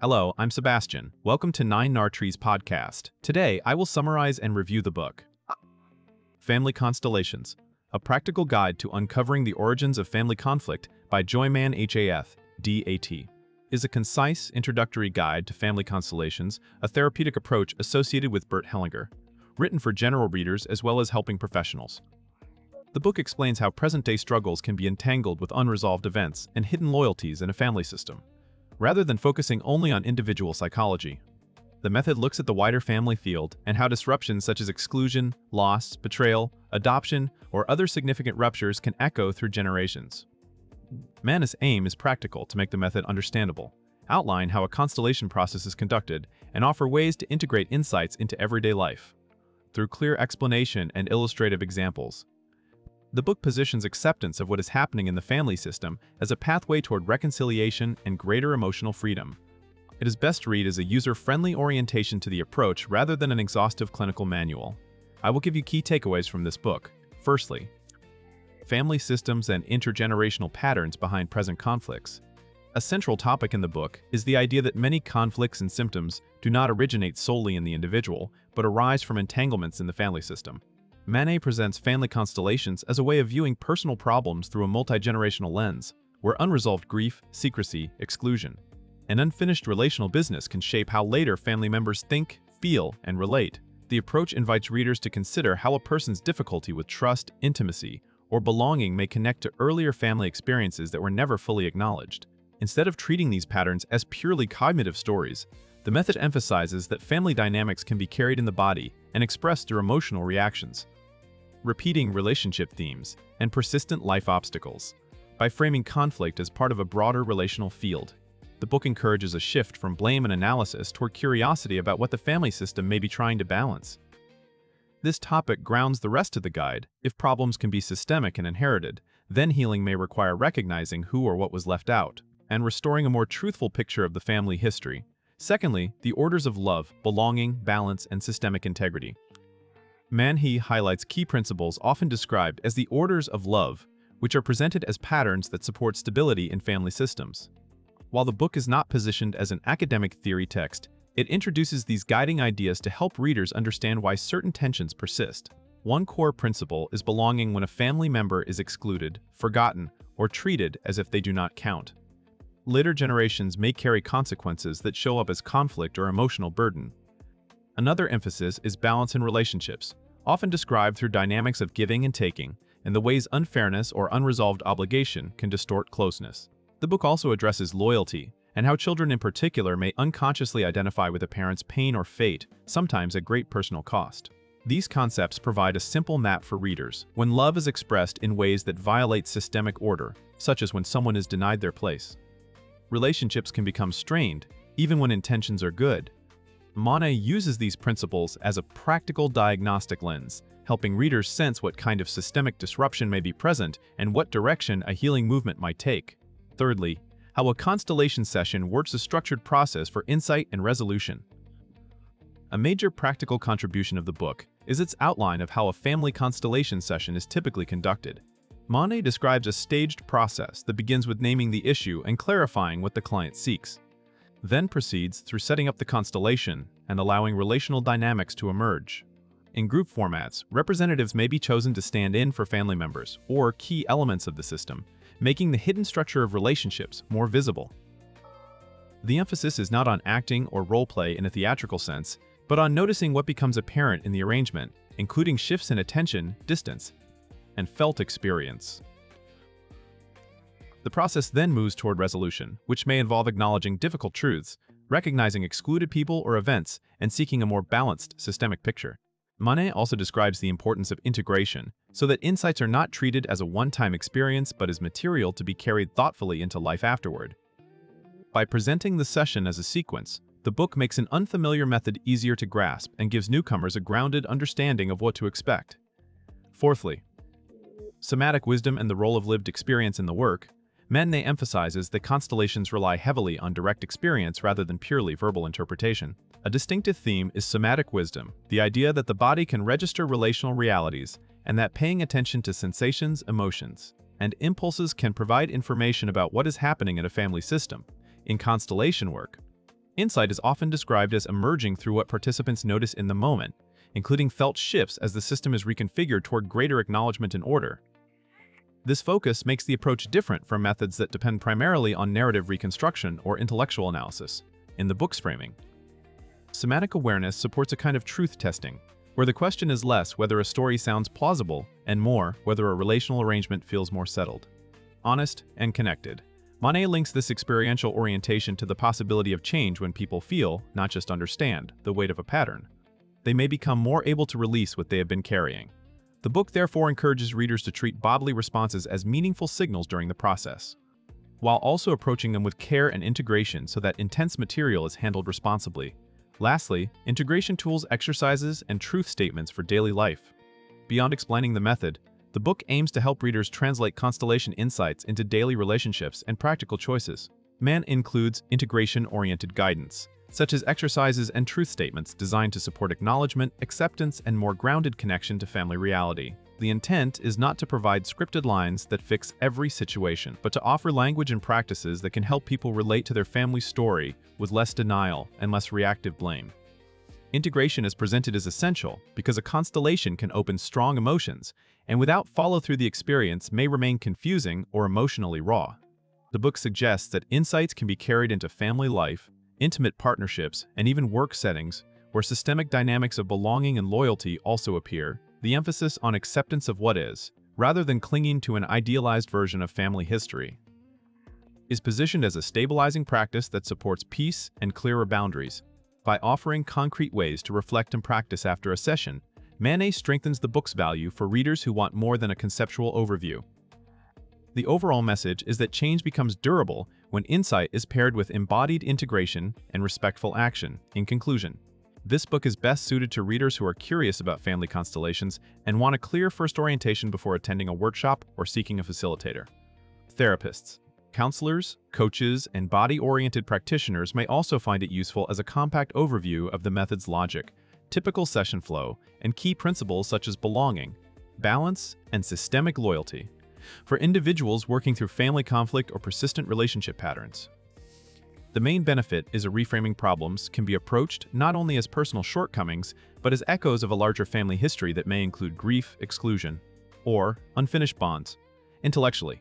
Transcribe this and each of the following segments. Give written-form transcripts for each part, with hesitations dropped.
Hello, I'm Sebastian. Welcome to Nine Nartrees podcast. Today, I will summarize and review the book, Family Constellations, a practical guide to uncovering the origins of family conflict by Joyman Hath, D.A.T. is a concise, introductory guide to family constellations, a therapeutic approach associated with Bert Hellinger, written for general readers as well as helping professionals. The book explains how present-day struggles can be entangled with unresolved events and hidden loyalties in a family system, rather than focusing only on individual psychology. The method looks at the wider family field and how disruptions such as exclusion, loss, betrayal, adoption, or other significant ruptures can echo through generations. Man's aim is practical to make the method understandable, outline how a constellation process is conducted, and offer ways to integrate insights into everyday life. Through clear explanation and illustrative examples, the book positions acceptance of what is happening in the family system as a pathway toward reconciliation and greater emotional freedom. It is best read as a user-friendly orientation to the approach rather than an exhaustive clinical manual. I will give you key takeaways from this book. Firstly, family systems and intergenerational patterns behind present conflicts. A central topic in the book is the idea that many conflicts and symptoms do not originate solely in the individual, but arise from entanglements in the family system. Manet presents family constellations as a way of viewing personal problems through a multi-generational lens, where unresolved grief, secrecy, exclusion, and unfinished relational business can shape how later family members think, feel, and relate. The approach invites readers to consider how a person's difficulty with trust, intimacy, or belonging may connect to earlier family experiences that were never fully acknowledged. Instead of treating these patterns as purely cognitive stories, the method emphasizes that family dynamics can be carried in the body and expressed through emotional reactions, repeating relationship themes, and persistent life obstacles. By framing conflict as part of a broader relational field, the book encourages a shift from blame and analysis toward curiosity about what the family system may be trying to balance. This topic grounds the rest of the guide. If problems can be systemic and inherited, then healing may require recognizing who or what was left out, and restoring a more truthful picture of the family history. Secondly, the orders of love, belonging, balance, and systemic integrity. Manhe highlights key principles often described as the orders of love, which are presented as patterns that support stability in family systems. While the book is not positioned as an academic theory text, it introduces these guiding ideas to help readers understand why certain tensions persist. One core principle is belonging when a family member is excluded, forgotten, or treated as if they do not count. Later generations may carry consequences that show up as conflict or emotional burden. Another emphasis is balance in relationships, often described through dynamics of giving and taking, and the ways unfairness or unresolved obligation can distort closeness. The book also addresses loyalty, and how children in particular may unconsciously identify with a parent's pain or fate, sometimes at great personal cost. These concepts provide a simple map for readers when love is expressed in ways that violate systemic order, such as when someone is denied their place. Relationships can become strained, even when intentions are good. Manet uses these principles as a practical diagnostic lens, helping readers sense what kind of systemic disruption may be present and what direction a healing movement might take. Thirdly, how a constellation session works a structured process for insight and resolution. A major practical contribution of the book is its outline of how a family constellation session is typically conducted. Manet describes a staged process that begins with naming the issue and clarifying what the client seeks, then proceeds through setting up the constellation and allowing relational dynamics to emerge. In group formats, representatives may be chosen to stand in for family members or key elements of the system, making the hidden structure of relationships more visible. The emphasis is not on acting or role play in a theatrical sense, but on noticing what becomes apparent in the arrangement, including shifts in attention, distance, and felt experience. The process then moves toward resolution, which may involve acknowledging difficult truths, recognizing excluded people or events, and seeking a more balanced systemic picture. Manet also describes the importance of integration, so that insights are not treated as a one-time experience but as material to be carried thoughtfully into life afterward. By presenting the session as a sequence, the book makes an unfamiliar method easier to grasp and gives newcomers a grounded understanding of what to expect. Fourthly, somatic wisdom and the role of lived experience in the work. Manet emphasizes that constellations rely heavily on direct experience rather than purely verbal interpretation. A distinctive theme is somatic wisdom, the idea that the body can register relational realities and that paying attention to sensations, emotions, and impulses can provide information about what is happening in a family system. In constellation work, Insight is often described as emerging through what participants notice in the moment, including felt shifts as the system is reconfigured toward greater acknowledgement and order. This focus makes the approach different from methods that depend primarily on narrative reconstruction or intellectual analysis. In the book's framing, somatic awareness supports a kind of truth testing, where the question is less whether a story sounds plausible and more whether a relational arrangement feels more settled, honest, and connected. Monet links this experiential orientation to the possibility of change when people feel, not just understand, the weight of a pattern. They may become more able to release what they have been carrying. The book therefore encourages readers to treat bodily responses as meaningful signals during the process, while also approaching them with care and integration so that intense material is handled responsibly. Lastly, integration tools, exercises, and truth statements for daily life. Beyond explaining the method, the book aims to help readers translate constellation insights into daily relationships and practical choices. Man includes integration-oriented guidance, such as exercises and truth statements designed to support acknowledgement, acceptance, and more grounded connection to family reality. The intent is not to provide scripted lines that fix every situation, but to offer language and practices that can help people relate to their family story with less denial and less reactive blame. Integration is presented as essential because a constellation can open strong emotions, and without follow-through the experience may remain confusing or emotionally raw. The book suggests that insights can be carried into family life, intimate partnerships, and even work settings where systemic dynamics of belonging and loyalty also appear. The emphasis on acceptance of what is, rather than clinging to an idealized version of family history, is positioned as a stabilizing practice that supports peace and clearer boundaries. By offering concrete ways to reflect and practice after a session, Monet strengthens the book's value for readers who want more than a conceptual overview. The overall message is that change becomes durable when insight is paired with embodied integration and respectful action. In conclusion, this book is best suited to readers who are curious about family constellations and want a clear first orientation before attending a workshop or seeking a facilitator. Therapists, counselors, coaches, and body-oriented practitioners may also find it useful as a compact overview of the method's logic, typical session flow, and key principles such as belonging, balance, and systemic loyalty, for individuals working through family conflict or persistent relationship patterns. The main benefit is reframing problems can be approached not only as personal shortcomings, but as echoes of a larger family history that may include grief, exclusion, or unfinished bonds. Intellectually,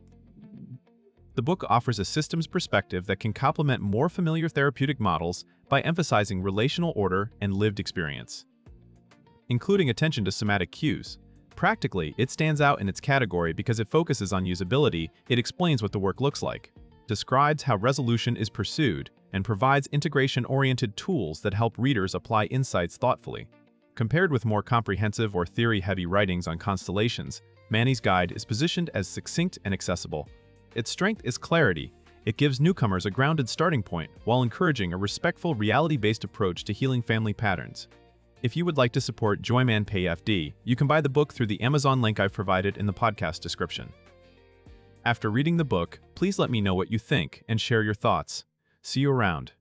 the book offers a systems perspective that can complement more familiar therapeutic models by emphasizing relational order and lived experience, including attention to somatic cues. Practically, it stands out in its category because it focuses on usability. It explains what the work looks like, describes how resolution is pursued, and provides integration-oriented tools that help readers apply insights thoughtfully. Compared with more comprehensive or theory-heavy writings on constellations, Monet's guide is positioned as succinct and accessible. Its strength is clarity. It gives newcomers a grounded starting point while encouraging a respectful, reality-based approach to healing family patterns. If you would like to support Joyman PFD, you can buy the book through the Amazon link I've provided in the podcast description. After reading the book, please let me know what you think and share your thoughts. See you around.